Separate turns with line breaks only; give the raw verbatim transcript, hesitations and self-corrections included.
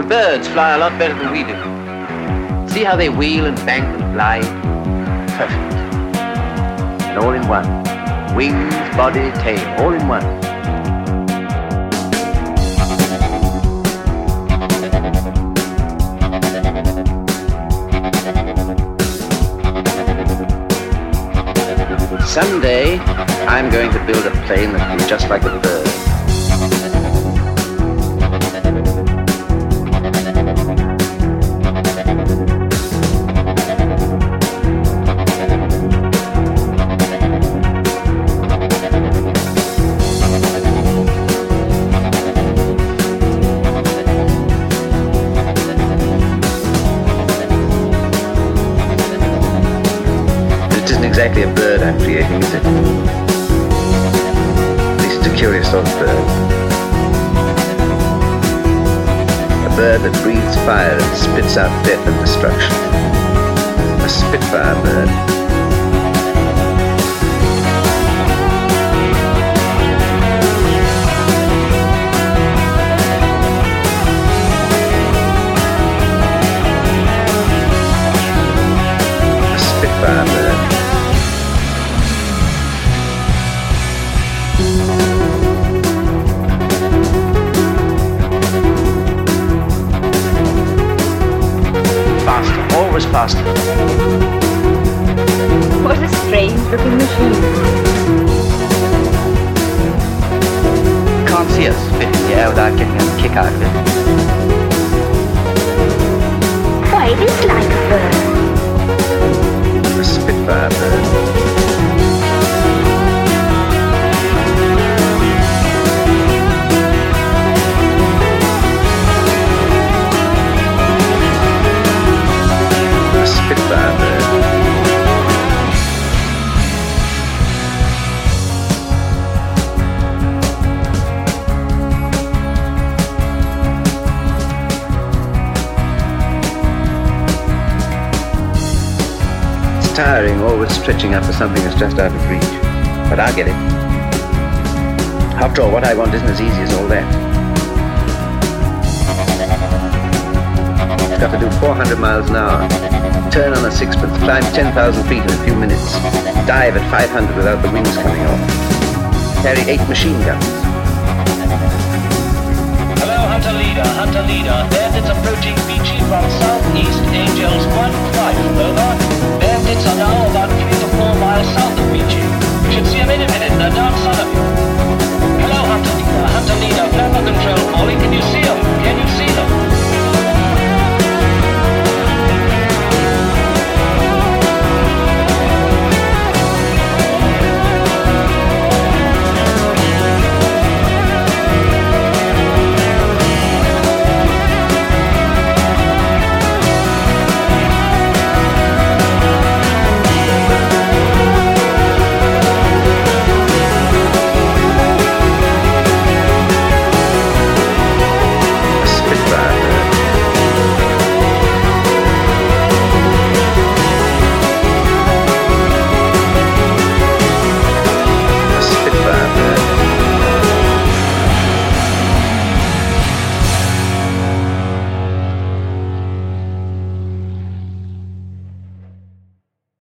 birds fly a lot better than we do. See how they wheel and bank and glide? Perfect. And all in one. Wings, body, tail, all in one. Someday, I'm going to build a plane that will be just like a bird. Exactly a bird I'm creating, is it? At least it's a curious sort of bird. A bird that breathes fire and spits out death and destruction. A Spitfire bird. A Spitfire bird. Always faster.
What a strange looking machine.
Can't see us spit in the air without getting a kick out of it.
Why, it is like a bird.
A Spitfire bird. Spitfire bird. It's tiring, always stretching up for something that's just out of reach. But I'll get it. After all, what I want isn't as easy as all that. It's got to do four hundred miles an hour. Turn on a sixpence, climb ten thousand feet in a few minutes, dive at five hundred without the wings coming off, carry eight machine guns.
Hello, Hunter Leader, Hunter Leader. Bandits approaching Beachy from southeast, Angels one five, over. Bandits are now about three to four miles south of Beachy. We should see them any minute, that